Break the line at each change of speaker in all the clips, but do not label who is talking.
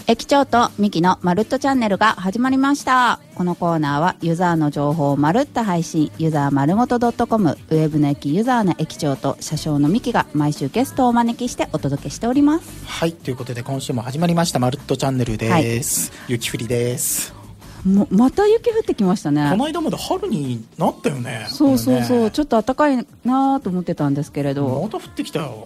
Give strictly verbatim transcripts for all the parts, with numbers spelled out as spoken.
駅長とミキのまるっとチャンネルが始まりました。このコーナーはユザーの情報をまるっと配信、ユザー丸ごと .com、 ウェブの駅ユザーの駅長と車掌のミキが毎週ゲストをお招きしてお届けしております。
はい、ということで今週も始まりましたまるっとチャンネルです、はい、雪降りです。
もまた雪降ってきましたね。
この間まで春になったよね。
そうそうそう、ね、ちょっと暖かいなと思ってたんですけれど
また降ってきたよ。
うん、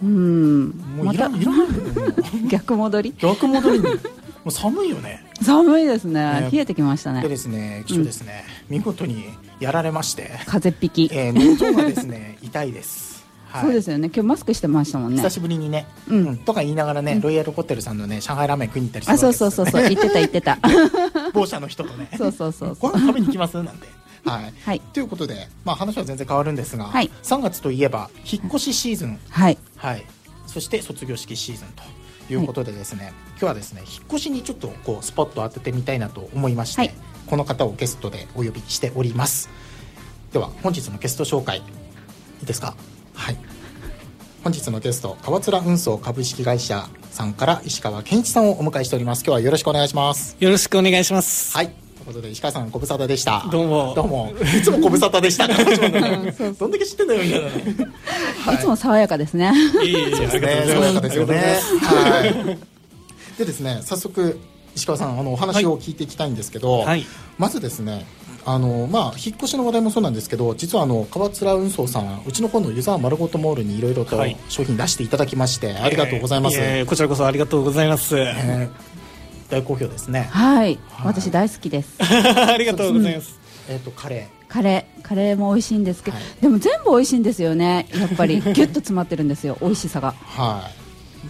もういら、ま、いらないんだよ
逆戻り
逆戻りもう寒いよね。
寒いです ね, ね冷えてきましたね。
でですね、気象ですね、うん、見事にやられまして
風邪っ引き、
えー、喉がですね痛いです、はい、
そうですよね。今日マスクしてましたもんね。
久しぶりにね、
うん
うん、とか言いながらね、うん、ロイヤルホテルさんのね上海ラーメン食いに行ったりする
わけ
ですよ、ね、
あ、そうそうそうそう言ってた言ってた
某社の人とね
そうそうそう
ご飯食べに行きますなんてはい
はい、
ということで、まあ、話は全然変わるんですが、
はい、
さんがつといえば引っ越しシーズン、
はい
はい、そして卒業式シーズンということでですね、はい、今日はですね引っ越しにちょっとこうスポットを当ててみたいなと思いまして、はい、この方をゲストでお呼びしております。では本日のゲスト紹介いいですか。はい、本日のゲスト川面運送株式会社さんから石川健一さんをお迎えしております。今日はよろしくお願いします。
よろしくお願いします。
はい、ということで石川さんご無沙汰でした。
どうも
どうもいつもご無沙汰でしたからどんだけ知ってんだよみたいな、ね
はい、いつも爽やかですね。
いいですね、爽やかですよね。はい、でですね、早速石川さんあのお話を聞いていきたいんですけど、はい、まずですねあのまあ、引っ越しの話題もそうなんですけど、実はあの川面運送さんうちの方のユザー丸ごとモールにいろいろと商品出していただきまして、はい、ありがとうございます。
えー、こちらこそありがとうございます、
えー、大好評ですね。
はい、はい、私大好きです
ありがとうございます、
うん、えーとカレー
カレーカレーも美味しいんですけど、はい、でも全部美味しいんですよね。やっぱりギュッと詰まってるんですよ美味しさが。
はい、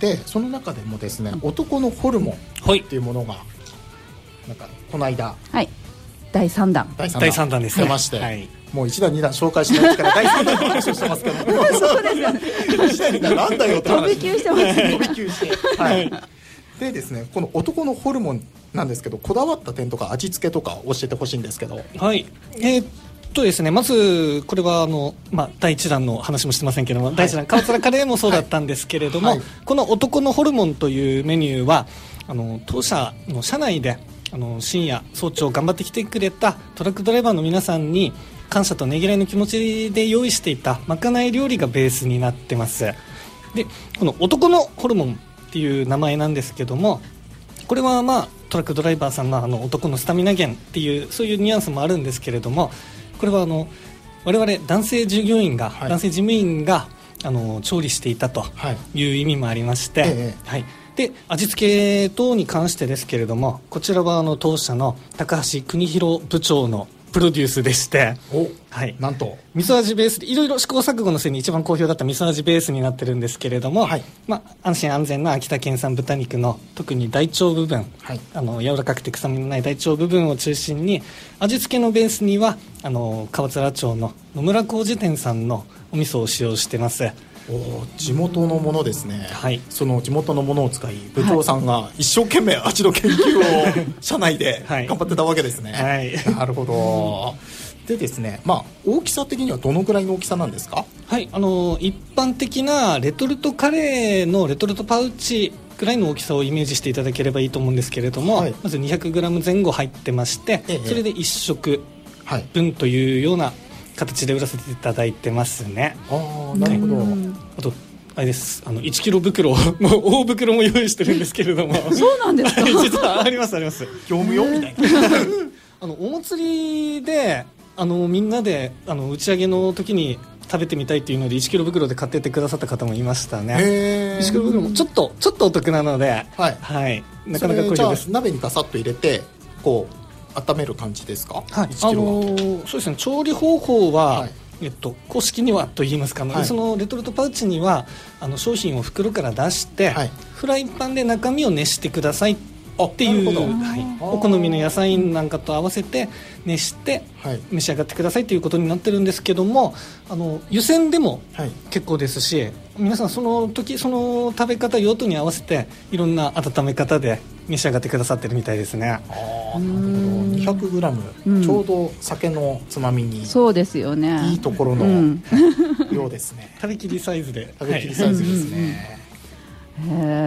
でその中でもですね、男のホルモンっていうものが、はい、なんかこの間、はい、
だいさんだん
だいさんだん
ですね。
出まして、はい、もういちだんにだん紹介しないですからだいさんだんの話をしてますけど
そうですよね
いちだんにだんなんだよって話
飛び級してますね
飛び級して、はい、でですねこの男のホルモンなんですけどこだわった点とか味付けとか教えてほしいんですけど。
はい、えーとですね、まずこれはあの、まあ、だいいちだんの話もしてませんけども、はい、だいいちだん川面カレーもそうだったんですけれども、はいはい、この男のホルモンというメニューはあの当社の社内であの深夜早朝頑張ってきてくれたトラックドライバーの皆さんに感謝とねぎらいの気持ちで用意していたまかない料理がベースになってます。でこの男のホルモンっていう名前なんですけども、これはまあトラックドライバーさんのあの男のスタミナ源っていうそういうニュアンスもあるんですけれども、これはあの我々男性従業員が、はい、男性事務員があの調理していたという意味もありまして、はいええはい、で味付け等に関してですけれども、こちらはあの当社の高橋邦弘部長のプロデュースでして、
お、はい、なんと
味噌味ベースでいろいろ試行錯誤の末に一番好評だった味噌味ベースになってるんですけれども、はい、まあ、安心安全な秋田県産豚肉の特に大腸部分、はい、あの柔らかくて臭みのない大腸部分を中心に、味付けのベースにはあの川面町の野村麹店さんのお味噌を使用してます。
お地元のものですね、
はい、
その地元のものを使い部長さんが一生懸命味の研究を社内で頑張ってたわけですね、はい、なるほど。でですね、まあ、大きさ的にはどのぐらいの大きさなんですか。
はい、あの一般的なレトルトカレーのレトルトパウチぐらいの大きさをイメージしていただければいいと思うんですけれども、はい、まず にひゃくグラム 前後入ってまして、ええ、それでいっ食分というような形で売らせていただいてますね。
ああ、なるほど。
あとあれですあのいちキロ袋も大袋も用意してるんですけれども
そうなんですか
実はありますあります
業務用みたいな
あのお祭りであのみんなであの打ち上げの時に食べてみたいっていうのでいちキロ袋で買ってってくださった方もいましたね。
へー、
いちキロ袋もちょっとちょっとお得なので、はいはい、なかなか好評です。
じゃあ鍋にガサッと入れてこう温める感じですか。
はい、
いちキロは、
あのー、そうですね、調理方法は、はい、えっと、公式にはと言いますか、はい、そのレトルトパウチにはあの商品を袋から出して、はい、フライパンで中身を熱してくださいっていう、はい、お好みの野菜なんかと合わせて熱して召し上がってくださいということになってるんですけども、あの湯煎でも結構ですし、はい、皆さんその時その食べ方用途に合わせていろんな温め方で召し上がってくださってるみたいですね。
あ、なるほど。 にひゃくグラム、うん、ちょうど酒のつまみに
そうですよね、
いいところの、うん、ようですね
食べきりサイズで
食べきりサイズですね、
はい、へ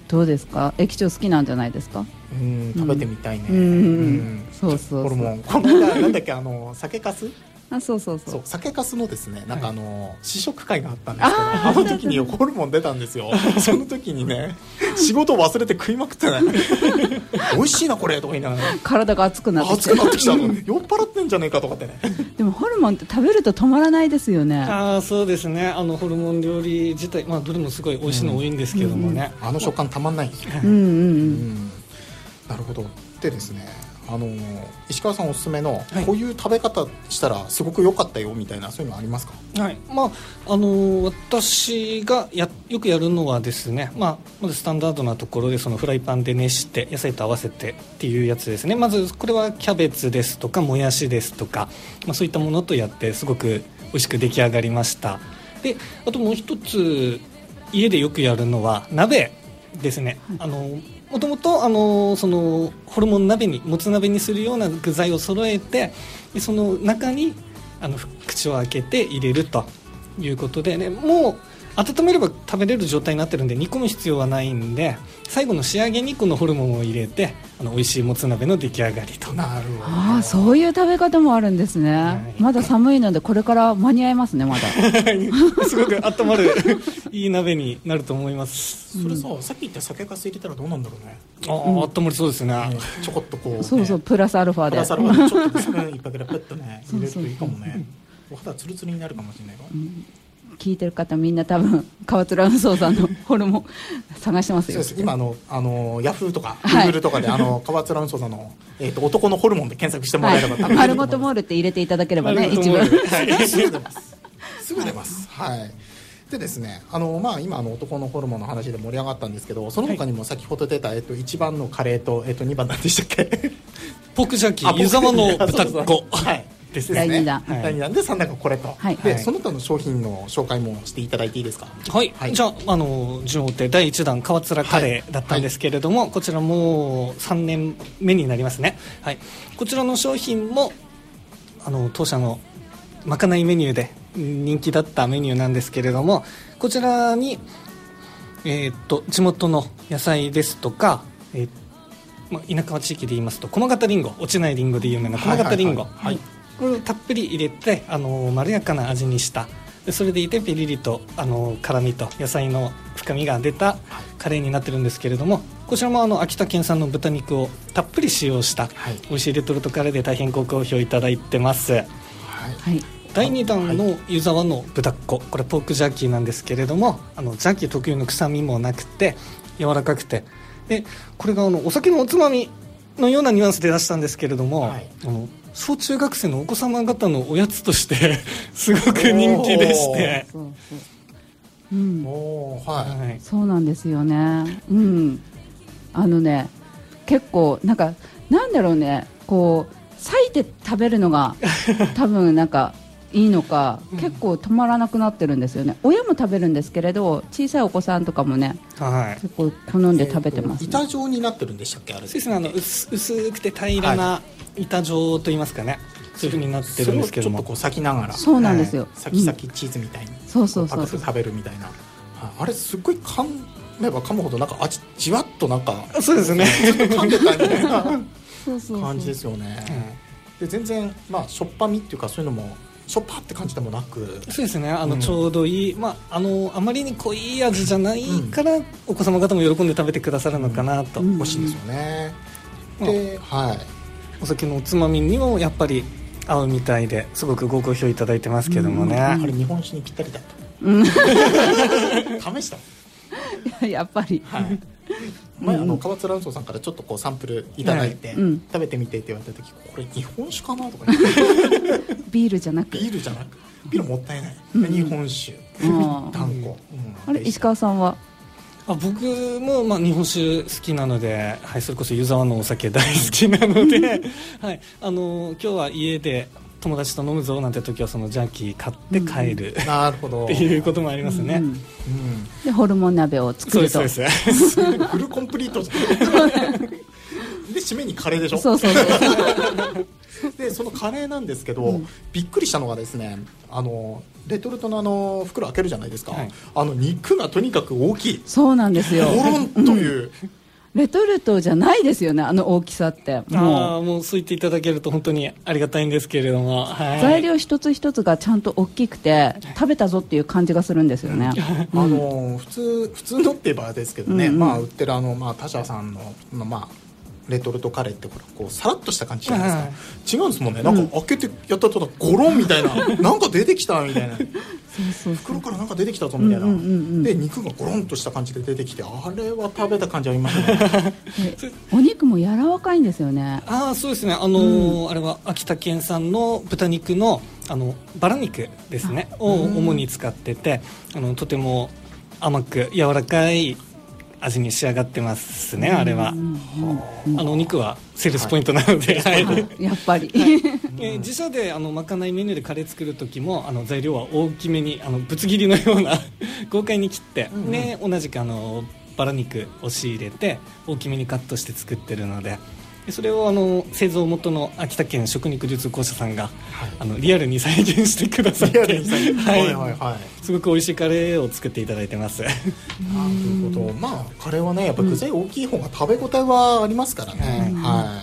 どうですか、駅長好きなんじゃないですか。
うん食べてみたいね、
うんうんうんそうそうそう
ホルモンこの間なんだっけあの酒粕
あそうそうそう
そう酒粕のですねなんかあの、試食会があったんですけどあの時にホルモン出たんですよその時にね仕事を忘れて食いまくってね美味しいなこれとか言いながら
体が熱くなってき
熱くなってきたの酔っ払ってんじゃねえかとかってね
でもホルモンって食べると止まらないですよね。
あそうですね、あのホルモン料理自体、まあ、どれもすごい美味しいの多いんですけどもね、
あの食感たまんないんですよ、
うんうんうん、
うんなるほど。でですねあの石川さんおすすめの、はい、こういう食べ方したらすごく良かったよみたいなそういうのありますか。
はい、まああの私がやよくやるのはですね、まあ、まずスタンダードなところでそのフライパンで熱して野菜と合わせてっていうやつですね。まずこれはキャベツですとかもやしですとか、まあ、そういったものとやってすごく美味しく出来上がりました。であともう一つ家でよくやるのは鍋ですね、はい、あのもともとあのそのホルモン鍋にもつ鍋にするような具材を揃えてでその中にあの口を開けて入れるということで、ね、もう温めれば食べれる状態になってるんで煮込む必要はないんで最後の仕上げにこのホルモンを入れてあの美味しいもつ鍋の出来上がりと。
なるほど。
あそういう食べ方もあるんですね、はい、まだ寒いのでこれから間に合いますねまだ
すごく温まるいい鍋になると思います。
それさ、うん、さっき言った酒粕入れたらどうなんだろうね。
ああ、うん、温まりそうですね、ね
ちょこっとこう、ね、
そうそうプラスアルファで
プラスアルファでちょっとスプーン一杯ぐらいプッとね入れるといいかもね。お肌ツルツルになるかもしれないわ、うん
聞いてる方みんな多分川津運送さんのホルモン探してますよ。
そうです今あのあのヤフーとかグーグルとかで、はい、あの川津運送さんの、えー、と男のホルモンで検索してもらえれば、はい、
丸ごとモールって入れていただければね一部、
はい、すぐ出ますすぐ出ます、はい、でですねあの、まあ、今あの男のホルモンの話で盛り上がったんですけどその他にも先ほど出た、えー、といちばんのカレーと、えー、とにばん何でしたっけ
ポークジャーキー湯沢の豚っ子
はいですね、
だいにだん、
だいにだんでさんだんがこれと、はい、で、はい、その他の商品の紹介もしていただいていいですか。
はい、はい、じゃあ、あの順を追ってだいいちだん川津カレーだったんですけれども、はいはい、こちらもうさんねんめになりますね、はい、こちらの商品もあの当社のまかないメニューで人気だったメニューなんですけれどもこちらに、えー、っと地元の野菜ですとか、えーまあ、田舎地域で言いますと駒形りんご落ちないりんごで有名な駒形りんごこれをたっぷり入れてあのまろやかな味にしたでそれでいてピリリとあの辛みと野菜の深みが出たカレーになってるんですけれどもこちらもあの秋田県産の豚肉をたっぷり使用した、はい、美味しいレトルトカレーで大変ご好評いただいてます、はい、だいにだんの湯沢の豚っ子これポークジャーキーなんですけれどもあのジャーキー特有の臭みもなくて柔らかくてでこれがあのお酒のおつまみのようなニュアンスで出したんですけれども、はい、あの小中学生のお子様方のおやつとしてすごく人気でして
そうそう、うんおはいはい、そうなんですよね、うん、あのね結構なんかなんだろうねこう裂いて食べるのが多分なんかいいのか、うん、結構止まらなくなってるんですよね。親も食べるんですけれど小さいお子さんとかもね、はい、結構好んで食べてます、ね、
えー、板状になってるんでしたっけあれ
そうですねあの 薄, 薄くて平らな板状といいますかね、はい、そういう風になってるんですけども
ちょっとこう裂きながら
そうなんですよ、
はい、サキサキチーズみたいに、うん、
そうそうそう
パクッと食べるみたいなあれすっごい噛めば噛むほどなんか味じわっとなんか
そうですね
ちょっと噛んでたみたいな感じですよね。で全然まあしょっぱみっていうかそういうのもしょっぱって感じでもなく
そうですねあの、うん、ちょうどいい、まあ、あのあまりに濃い味じゃないから、うん、お子様方も喜んで食べてくださるのかなと、
うん、美味しいですよね、うん、で、はい、
お酒のおつまみにもやっぱり合うみたいですごくご好評いただいてますけどもね、うん、
あれ日本酒にぴったりだと、うん、試した
やっぱり、
はい前あの川津蘭荘さんからちょっとこうサンプルいただいて、はいうん、食べてみてって言われた時これ日本酒かなとか言って
ビールじゃなく
ビールじゃなくビールもったいない、うん、日本酒団子、うん、
あれ石川さんは
あ僕もまあ日本酒好きなので、はい、それこそ湯沢のお酒大好きなので、はい、あの今日は家で友達と飲むぞなんて時はそのジャーキー買って帰る、うん、
なるほど
っていうこともありますね、うんうん、
でホルモン鍋を作ると
そうですそうです
フルコンプリートで締めにカレーでしょ
そうそうそう
でそのカレーなんですけど、
うん、び
っくりしたのがですね、あのレトルトのあの袋開けるじゃないですか、
はい、
あの肉がとにかく大きい。
そうなんですよ。
ゴロンという、うん、
レトルトじゃないですよね、あの大きさって。
もうあもうそう言っていただけると本当にありがたいんですけれども、はい、
材料一つ一つがちゃんと大きくて食べたぞっていう感じがするんですよね、
うん、あの普通普通のって言えばですけどね、うんうん、まあ、売ってるあの、まあ、他社さんの、まあレトルトカレーってほらこうさらっとした感じじゃないですか、違うんですもんね。なんか開けてやったとゴロンみたいななんか出てきたみたいなそうそうそう袋からなんか出てきたぞみたいな、うんうんうんうん、で肉がゴロンとした感じで出てきて、あれは食べた感じありますね
お肉も柔らかいんですよね。
ああそうですね、あのーうん、あれは秋田県産の豚肉のあのバラ肉ですねを主に使ってて、あのとても甘く柔らかい味に仕上がってますね、あれは。あのお肉はセールスポイントなので、はいはい、
やっぱり、
はいえー、自社であのまかないメニューでカレー作る時もあの材料は大きめにあのぶつ切りのような豪快に切って、うんうんね、同じくあのバラ肉を仕入れて大きめにカットして作ってるので、でそれをあの製造元の秋田県食肉流通公社さんが、はい、あのリアルに再現してくださって、はいはいはい、すごく美味しいカレーを作っていただいてます。なる
ほど。まあカレーはねやっぱ具材大きい方が食べ応えはありますからね、うんはい、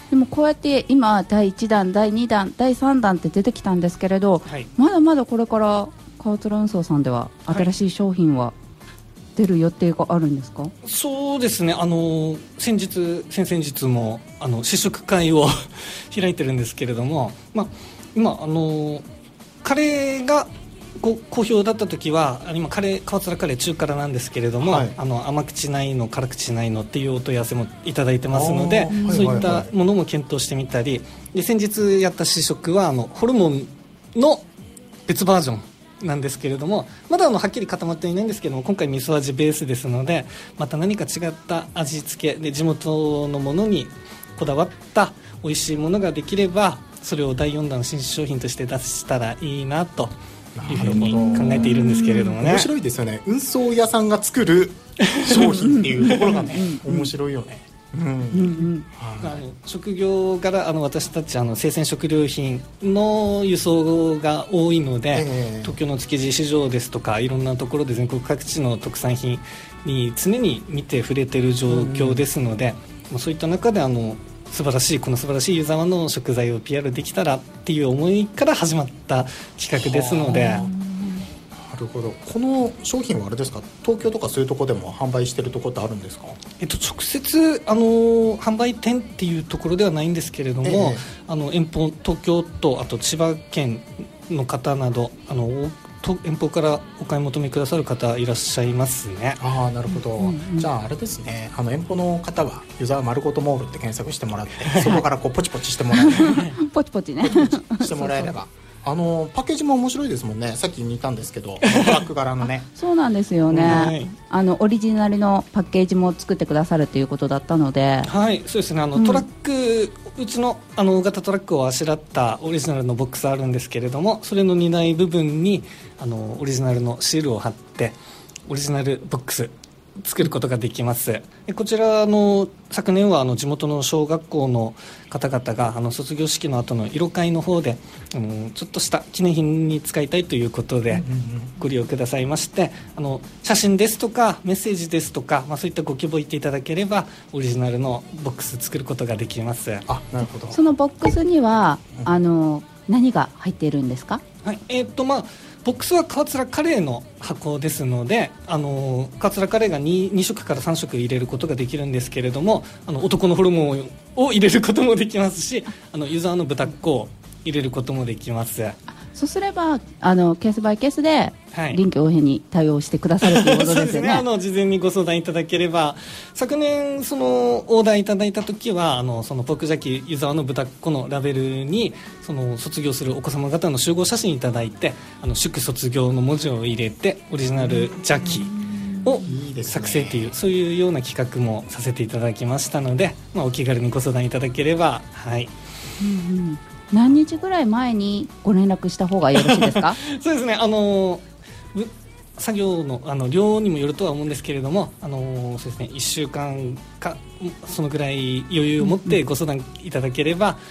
でもこうやって今だいいちだんだいにだんだいさんだんって出てきたんですけれど、はい、まだまだこれから川津運送さんでは新しい商品は出る予定があるんですか？
そうですね、あの先日先々日もあの試食会を開いてるんですけれども、まあ、今あのカレーがご好評だった時は今カレー川津カレー中辛なんですけれども、はい、あの甘口ないの辛口ないのっていうお問い合わせもいただいてますので、そういったものも検討してみたり、で先日やった試食はあのホルモンの別バージョンなんですけれども、まだあのはっきり固まっていないんですけども、今回味噌味ベースですので、また何か違った味付けで地元のものにこだわった美味しいものができれば、それをだいよんだん新商品として出したらいいなというふうに考えているんですけれどもね。
面白いですよね。運送屋さんが作る商品っていうところがね面白いよね。うんうんうん
はい、あの職業からあの私たちあの生鮮食料品の輸送が多いので、えー、東京の築地市場ですとかいろんなところで全国各地の特産品に常に見て触れている状況ですので、うん、そういった中であの素晴らしいこの素晴らしい湯沢の食材を ピーアール できたらっていう思いから始まった企画ですので。
なるほど。この商品はあれですか、東京とかそういうところでも販売してるところってあるんですか？
えっと、直接あの販売店っていうところではないんですけれども、ええ、あの遠方東京とあと千葉県の方などあの遠方からお買い求めくださる方いらっしゃいますね。
ああなるほど、うんうん、じゃああれですね、あの遠方の方は湯沢丸ごとモールって検索してもらってそこからこうポチポチしてもらえれば
ポチポチね
ポチポチしてもらえればあのパッケージも面白いですもんね。さっき見たんですけどトラック柄のね
そうなんですよね、はい、あのオリジナルのパッケージも作ってくださるということだったので、
はいそうですね、あの、うん、トラックうちのあの大型トラックをあしらったオリジナルのボックスあるんですけれども、それの荷台部分にあのオリジナルのシールを貼ってオリジナルボックス作ることができます。でこちらの昨年はあの地元の小学校の方々があの卒業式の後の色会の方であのちょっとした記念品に使いたいということでご利用くださいまして、あの写真ですとかメッセージですとか、まあ、そういったご希望言っていただければオリジナルのボックス作ることができます。
あ、なるほど。
そのボックスには、うん、あの何が入っているんですか？
はいえーっとまあボックスは川津カレーの箱ですので、あの川津カレーが 2, に食からさん食入れることができるんですけれども、あの男のホルモンを入れることもできますし、あの湯沢の豚っ子を入れることもできます。
そうすればあのケースバイケースで臨機応変に対応してくださるということですよね。そうですね、
あの事前にご相談いただければ、昨年そのオーダーいただいた時はあのそのポークジャーキー湯沢の豚っ子のラベルにその卒業するお子様方の集合写真いただいて、あの祝卒業の文字を入れてオリジナルジャーキーを作成という、そういうような企画もさせていただきましたので、まあ、お気軽にご相談いただければ、はい、
うんうん何日ぐらい前にご連絡した方がよろしいですか？
そうですね、あの作業 の, あの量にもよるとは思うんですけれども、あのそうですね、いっしゅうかんかそのぐらい余裕を持ってご相談いただければ、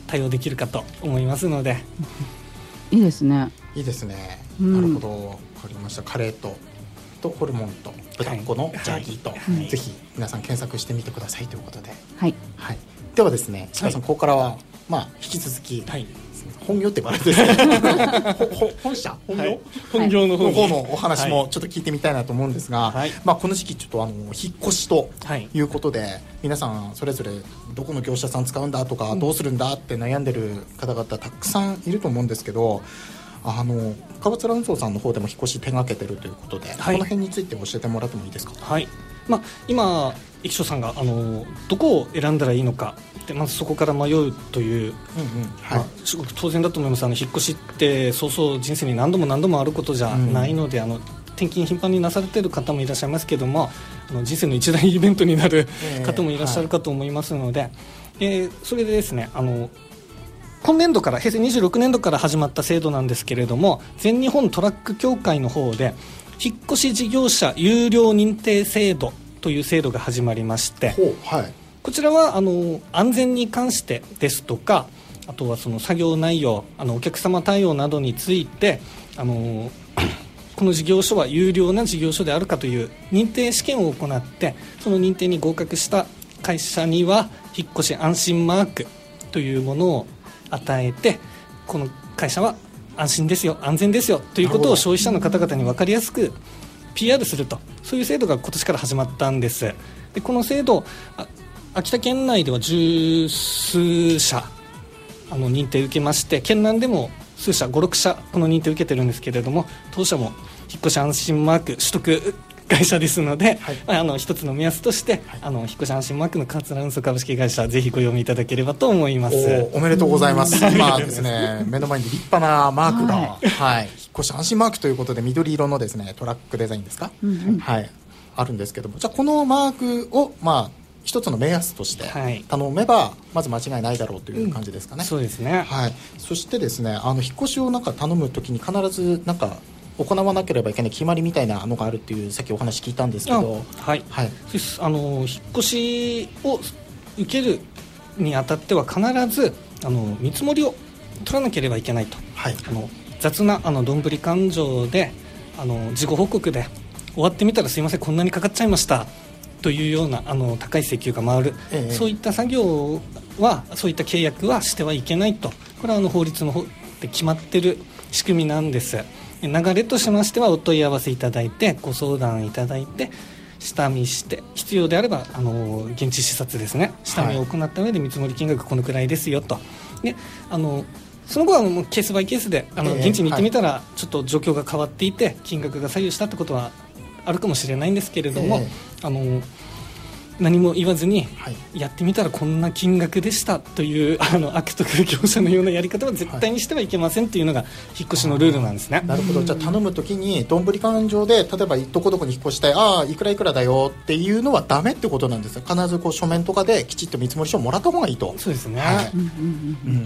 対応できるかと思いますので
いいですね。
いいですね、
うん、
なるほど、分かりました。カレーととホルモンと豚っ子のジャーキーと、はいはい、ぜひ皆さん検索してみてくださいということで、
はい
はい、ではですね、石川さん、はい、ここからは、まあ、引き続き、はい、本業って言われてるんですけど本社本業、はい、
本業の方
の, 方のお話もちょっと聞いてみたいなと思うんですが、はい、まあ、この時期ちょっとあの引っ越しということで、はい、皆さんそれぞれどこの業者さん使うんだとか、うん、どうするんだって悩んでる方々たくさんいると思うんですけど、あの川津運送さんの方でも引っ越し手がけてるということで、はい、この辺について教えてもらってもいいですか。
はい、まあ、今駅長さんがあのどこを選んだらいいのかで、まずそこから迷うという、うんうん、はい、まあ、すごく当然だと思います。あの引っ越しってそうそう人生に何度も何度もあることじゃないので、うん、あの転勤頻繁になされている方もいらっしゃいますけども、あの人生の一大イベントになる方もいらっしゃるかと思いますので、はい、えー、それでですね、あの今年度から平成にじゅうろくねんどから始まった制度なんですけれども、全日本トラック協会の方で引っ越し事業者有料認定制度という制度が始まりまして、はい、こちらはあの安全に関してですとか、あとはその作業内容、あのお客様対応などについて、あのこの事業所は有料な事業所であるかという認定試験を行って、その認定に合格した会社には引っ越し安心マークというものを与えて、この会社は安心ですよ、安全ですよということを消費者の方々に分かりやすく ピーアール すると、そういう制度が今年から始まったんです。でこの制度、秋田県内では十数社あの認定を受けまして、県南でも数社ご、ろくしゃこの認定を受けてるんですけれども、当社も引っ越し安心マーク取得会社ですので、はい、あの一つの目安として、はい、あの引っ越し安心マークの川津運送株式会社、ぜひご読みいただければと思います。
お, おめでとうございます。今ですね、目の前に立派なマークが、はいはい、引っ越し安心マークということで緑色のですねトラックデザインですか、うんうん、はい、あるんですけども、じゃあこのマークを、まあ、一つの目安として頼めば、はい、まず間違いないだろうという感じですかね、うん、
そうですね、
はい、そしてですね、あの引っ越しをなんか頼むときに必ずなんか行わなければいけない決まりみたいなのがあるっていうさっきお話聞いたんですけど、
はい、はい、あの引っ越しを受けるにあたっては必ずあの見積もりを取らなければいけないと、はい、あの雑なあのどんぶり勘定であの事後報告で終わってみたらすいませんこんなにかかっちゃいましたというようなあの高い請求が回る、ええ、そういった作業はそういった契約はしてはいけないと、これはあの法律の方で決まっている仕組みなんです。流れとしましてはお問い合わせいただいてご相談いただいて下見して必要であればあの現地視察ですね、下見を行った上で見積もり金額このくらいですよと、であのその後はもうケースバイケースであの現地に行ってみたらちょっと状況が変わっていて金額が左右したってことはあるかもしれないんですけれども、えー、あの何も言わずにやってみたらこんな金額でしたというあの悪徳業者のようなやり方は絶対にしてはいけませんというのが引っ越しのルールなんですね。
なるほど。じゃあ頼むときにどんぶり勘定で例えばどこどこに引っ越したい、ああいくらいくらだよっていうのはダメってことなんですよ。必ずこう書面とかできちっと見積もり書をもらった方がいいと。
そうですね、
はい、うんうんうん、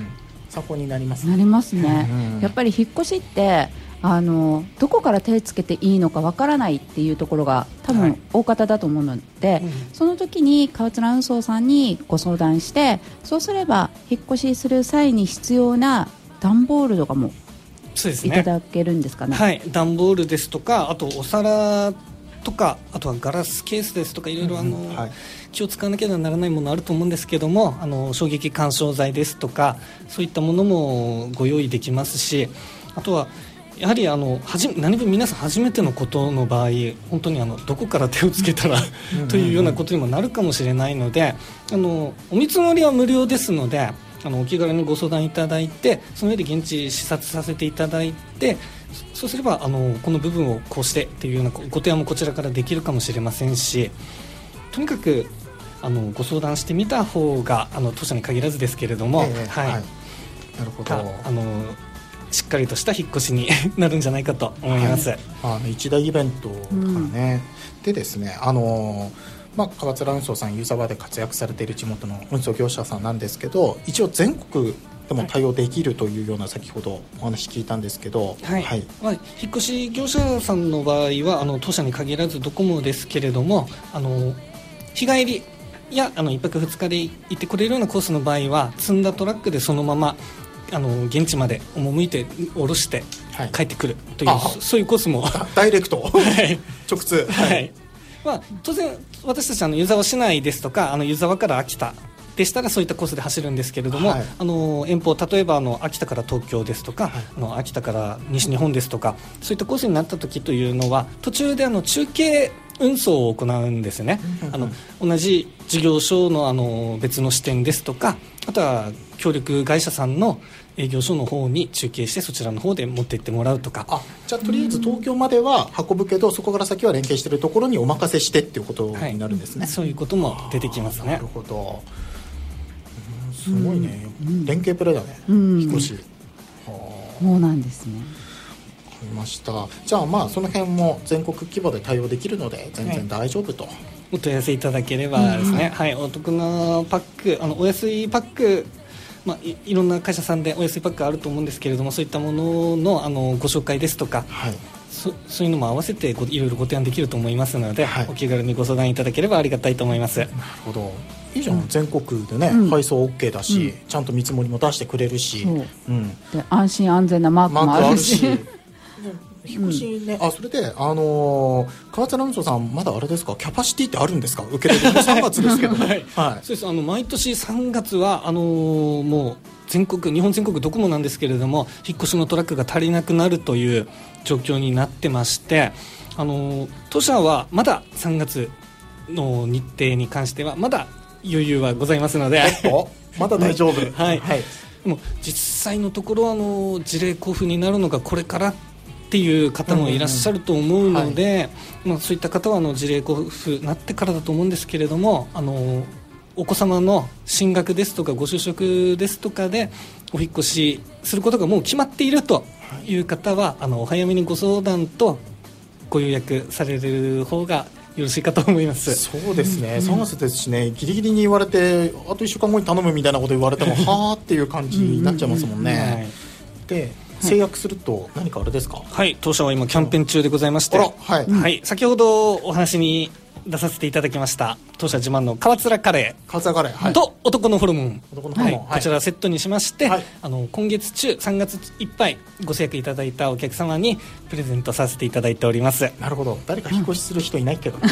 参考になりますね。
なりますね、うんうん、やっぱり引っ越しってあのどこから手つけていいのかわからないっていうところが多分大方だと思うので、はいうん、その時に川津運送さんにご相談して、そうすれば引っ越しする際に必要な段ボールとかもいただけるんですかね。
はい、段ボールですとか、あとお皿とか、あとはガラスケースですとかいろいろあの、うんはい、気を使わなければならないものあると思うんですけども、あの衝撃干渉剤ですとかそういったものもご用意できますし、あとはやはりあのはじ何分皆さん初めてのことの場合本当にあのどこから手をつけたらというようなことにもなるかもしれないので、あのお見積もりは無料ですのであのお気軽にご相談いただいて、その上で現地視察させていただいて、そうすればあのこの部分をこうしてというようなご提案もこちらからできるかもしれませんし、とにかくあのご相談してみた方があの当社に限らずですけれども、えーはいはい、
なるほど、
あのしっかりとした引っ越しになるんじゃないかと思います、はい、
あの一大イベントからね、うん、でですね、あのまあ、川津運送さん湯沢で活躍されている地元の運送業者さんなんですけど、一応全国でも対応できるというような先ほどお話聞いたんですけど、
はいはい、まあ、引っ越し業者さんの場合はあの当社に限らずドコモですけれども、あの日帰りいやあのいっぱくふつかで行ってくれるようなコースの場合は積んだトラックでそのままあの現地まで赴いて下ろして帰ってくるという、はい、そういうコースも
ダイレクト、はい、直通、
はい、まあ、当然私たちあの湯沢市内ですとかあの湯沢から秋田でしたらそういったコースで走るんですけれども、はい、あの遠方例えばあの秋田から東京ですとか、はい、あの秋田から西日本ですとかそういったコースになった時というのは途中であの中継運送を行うんですね、うん、あの同じ事業所 の, あの別の支店ですとかあとは協力会社さんの営業所の方に中継してそちらの方で持って行ってもらうとか。
あ、じゃあとりあえず東京までは運ぶけど、うん、そこから先は連携しているところにお任せしてっていうことになるんですね、
はい、そういうことも出てきますね。
なるほど、うん、すごいね、うん、連携プレーだね、うん、引っ越し、
そうなんですね。
わかりました。じゃあまあその辺も全国規模で対応できるので全然大丈夫と、はい、
お問い合わせいただければですね、うん、はい、お得なパック、あのお安いパック、まあ、い, いろんな会社さんでお安いパックあると思うんですけれどもそういったもの の, あのご紹介ですとか、はい、そ, そういうのも合わせてごいろいろご提案できると思いますので、はい、お気軽にご相談いただければありがたいと思います。
なるほど、いいじゃん、うん、全国でね、うん、配送 OK だし、うん、ちゃんと見積もりも出してくれるし、うん、
で安心安全なマークもあるし
引っ越しね、うん、あそれで、あのー、川津南條さんまだあれですか、キャパシティってあるんですか、受け入れさんがつですけど、はいはい、
そうです、あの毎年さんがつはあのー、もう全国日本全国どこもなんですけれども引っ越しのトラックが足りなくなるという状況になってまして、あのー、当社はまださんがつの日程に関してはまだ余裕はございますので
まだ大丈夫
はい、はい、でも実際のところあの事例交付になるのがこれからっていう方もいらっしゃると思うので、うんうんはい、まあ、そういった方はあの事例交付になってからだと思うんですけれども、あのお子様の進学ですとかご就職ですとかでお引っ越しすることがもう決まっているという方は、あのお早めにご相談とご予約される方がよろしいかと思います。
そうですね、うん、さんがつですしね、ギリギリに言われてあといっしゅうかんごに頼むみたいなこと言われてもはーっていう感じになっちゃいますもんね、はい、で制約すると何かあれですか。
はい、はい、当社は今キャンペーン中でございまして、
はい、
はい、先ほどお話に出させていただきました当社自慢の川面カレー
川面カレー、はい、
と男のホルモン、
男のホルモン、
はいはい、こちらセットにしまして、はい、あの今月中さんがついっぱいご制約いただいたお客様にプレゼントさせていただいております。
なるほど、誰か引っ越しする人いないけど、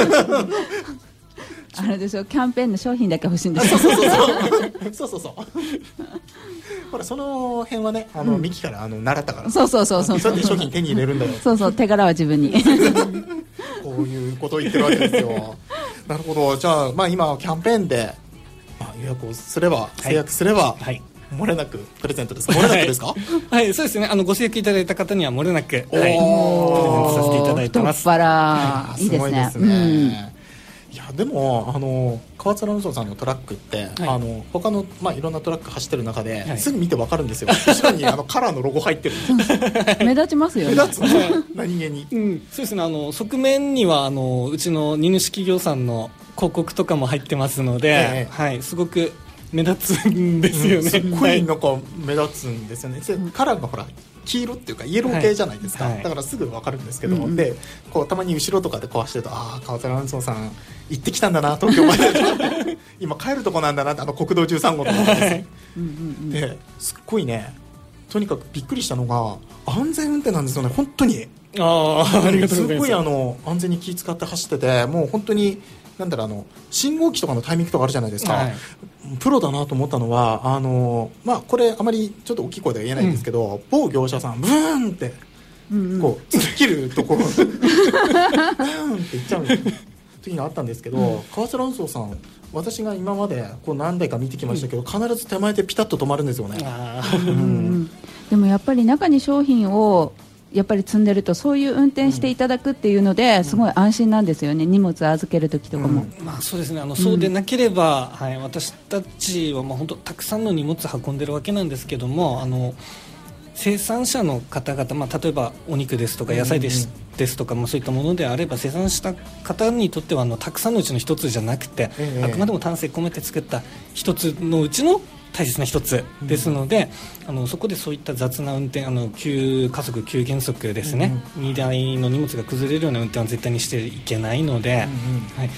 あれでしょ、キャンペーンの商品だけ欲しいんですよ
そうそうそうそうそうそうほらその辺はね、あの、うん、ミキからあの習ったから、
そうそうそうそう
そうやって商品手に入れるんだよ
そうそう、手柄は自分に
こういうことを言ってるわけですよなるほど、じゃあ、まあ、今キャンペーンで、まあ、予約をすれば制約すれば、はいはい、漏れなくプレゼントですか。漏れなくですかはい、
はい、そうですね、あのご制約いただいた方には漏れなく、はい、プレゼントさせていただいてます。
太っ腹、いいですね。
すごいですね、うん、いやでもあの川津南條さんのトラックって、はい、あの他の、まあ、いろんなトラック走ってる中で、はい、すぐ見て分かるんですよ。後ろにあのカラーのロゴ入ってる
目立ちますよね。
目立つね何気に、
うん、そうですね、あの側面にはあのうちの荷主企業さんの広告とかも入ってますので、ええ、はい、すごく目立つんですよね、うん、
すっごいなんか目立つんですよね、うん、カラーがほら黄色っていうかイエロー系じゃないですか、はいはい、だからすぐ分かるんですけど、うん、でこうたまに後ろとかで壊してると、ああ川津南條さん行ってきたんだな東京まで今帰るとこなんだなって、あの国道じゅうさん号とかですねですっごいね、とにかくびっくりしたのが安全運転なんですよね、本当に。
ああ、ありがとうございます。
すごいあの安全に気遣って走ってて、もう本当になんだろう、あの信号機とかのタイミングとかあるじゃないですか、はい、プロだなと思ったのは、あの、まあ、これあまりちょっと大きい声では言えないんですけど、うん、某業者さんブーンってこう突っ切るところブーンっていっちゃう時があったんですけど、うん、川津南條さん、私が今までこう何台か見てきましたけど、うん、必ず手前でピタッと止まるんですよね。あ、うんうん、
でもやっぱり中に商品をやっぱり積んでると、そういう運転していただくっていうので、うん、すごい安心なんですよね、荷物預けるときとかも、
うん、まあ、そうですね、あのそうでなければ、うん、はい、私たちはまあ本当たくさんの荷物運んでるわけなんですけども、あの生産者の方々、まあ、例えばお肉ですとか野菜です、うんうん、ですとか、まあ、そういったものであれば、生産した方にとってはあのたくさんのうちの一つじゃなくて、ええ、あくまでも丹精込めて作った一つのうちの大切な一つですので、うん、あのそこでそういった雑な運転、あの急加速急減速ですね、うんうん、荷台の荷物が崩れるような運転は絶対にしていけないので、うんうん、はい、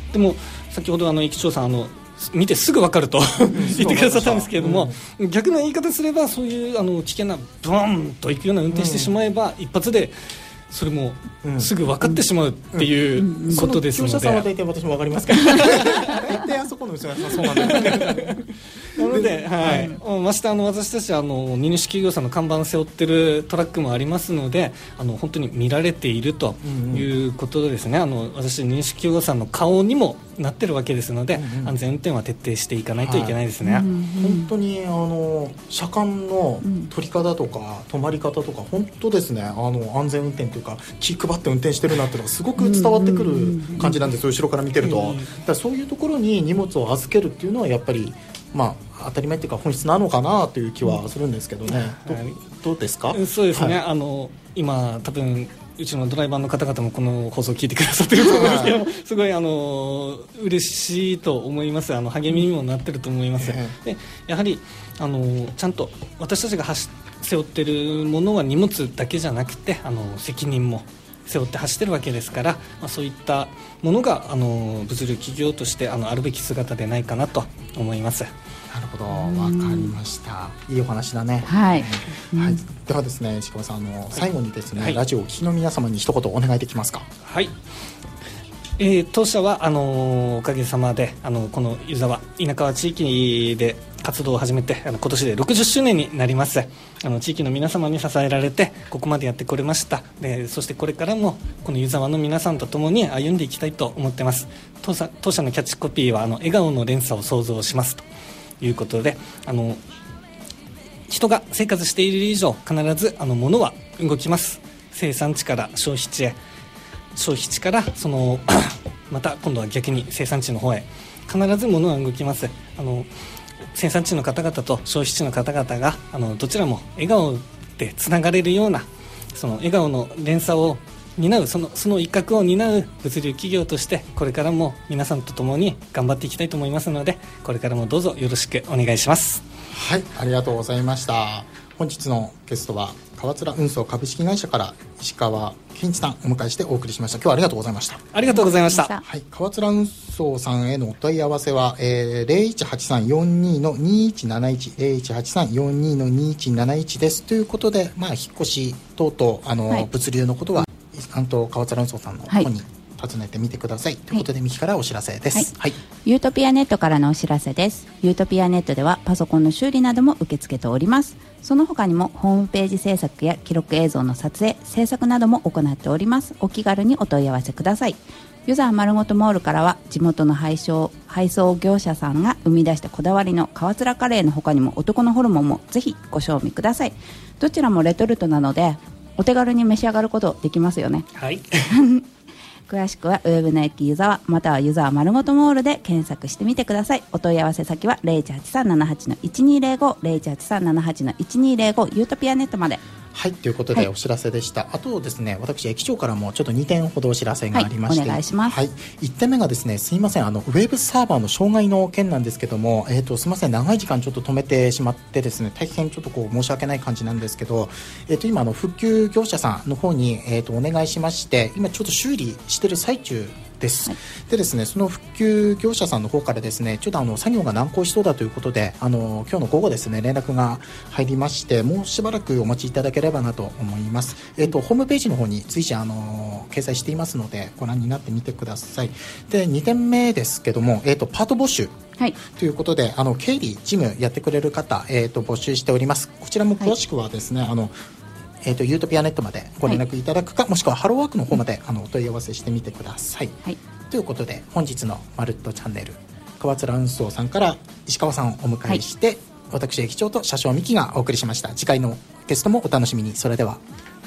でも先ほどあの駅長さんあの見てすぐ分かると言ってくださったんですけれども、うん、逆の言い方すればそういうあの危険なブーンと行くような運転してしまえば、うん、一発でそれもすぐ分かってしまうっていうことですので、
その業者さんは大体私も分かりますから大体あそこの後ろはそうなんだよ
なので、はいはい、ましてあの私たちあの荷主企業さんの看板を背負ってるトラックもありますので、あの本当に見られているということですね、うんうん、あの私荷主企業さんの顔にもなってるわけですので、うんうん、安全運転は徹底していかないといけないですね、はい、
本当にあの車間の取り方とか止まり方とか本当ですね、あの安全運転というか気配って運転してるなっていうのがすごく伝わってくる感じなんですよ、後ろから見てると、だからそういうところに荷物を預けるっていうのはやっぱりまあ当たり前というか本質なのかなという気はするんですけどね、うん、ど, どうですか。
そうですね、はい、あの今多分うちのドライバーの方々もこの放送を聞いてくださってると思うんですけども、すごいあの嬉しいと思います。あの励みにもなってると思います、でやはりあのちゃんと私たちが背負ってるものは荷物だけじゃなくてあの責任も背負って走ってるわけですから、まあ、そういったものがあの物流企業としてあのあるべき姿でないかなと思います。
なるほど、わかりました。いいお話だね。
はい。
はい、ではですね、石川さん、あの最後にですね、はい、ラジオをお聞きの皆様に一言お願いできますか。
はい。えー、当社はあのおかげさまであのこの湯沢稲川地域で活動を始めてあの今年でろくじゅっしゅうねんになります。あの地域の皆様に支えられてここまでやってこれました。でそしてこれからもこの湯沢の皆さんと共に歩んでいきたいと思ってます。当社、当社のキャッチコピーはあの笑顔の連鎖を創造しますということで、あの人が生活している以上必ずあの物は動きます。生産地から消費地へ、消費地からそのまた今度は逆に生産地の方へ必ず物は動きます。あの生産地の方々と消費地の方々があのどちらも笑顔でつながれるようなその笑顔の連鎖を担うその、その一角を担う物流企業としてこれからも皆さんと共に頑張っていきたいと思いますので、これからもどうぞよろしくお願いします。
はい、ありがとうございました。本日のゲストは川面運送株式会社から石川健一さんお迎えしてお送りしました。今日はありがとうございました。
ありがとうございました。
はい、川面運送さんへのお問い合わせは、えー、ゼロいちはちさんよんにのにいちなないち ゼロいちはちさんよんにのにいちなないちですということで、まあ、引っ越し等々あの、はい、物流のことは関東川面運送さんの方に、はい、訪ねてみてくださいということで、はい、ミキからお知らせです、はいはい、
ユートピアネットからのお知らせです。ユートピアネットではパソコンの修理なども受け付けております。その他にもホームページ制作や記録映像の撮影制作なども行っております。お気軽にお問い合わせください。湯沢丸ごとモールからは地元の配送、配送業者さんが生み出したこだわりの川面カレーの他にも男のホルモンもぜひご賞味ください。どちらもレトルトなのでお手軽に召し上がることできますよね。
はい
詳しくはウェブの駅湯沢または湯沢丸ごとモールで検索してみてください。お問い合わせ先は ゼロいちはちさんななはちのいちにーゼロご ゼロいちはちさんななはちのいちにーゼロご ユートピアネットまで。
はいということでお知らせでした、はい、あとですね私駅長からもちょっとにてんほどお知らせがありまして、
はい、お願いします、
はい、いってんめがですねすいませんあのウェブサーバーの障害の件なんですけども、えー、とすいません長い時間ちょっと止めてしまってですね大変ちょっとこう申し訳ない感じなんですけど、えー、と今あの復旧業者さんの方に、えー、とお願いしまして今ちょっと修理してる最中です、はい、でですねその復旧業者さんの方からですねちょっとあの作業が難航しそうだということであの今日の午後ですね連絡が入りましてもうしばらくお待ちいただければなと思います。えー、とホームページの方に随時あの掲載していますのでご覧になってみてください。でにてんめですけども、えー、とパート募集はい、ということであの経理事務やってくれる方、えー、と募集しております。こちらも詳しくはですね、はい、あのえー、とユートピアネットまでご連絡いただくか、はい、もしくはハローワークの方まであのお問い合わせしてみてください、はい、ということで本日のまるっとチャンネル川面運送さんから石川さんをお迎えして、はい、私駅長と車掌ミキがお送りしました。次回のゲストもお楽しみに。それでは。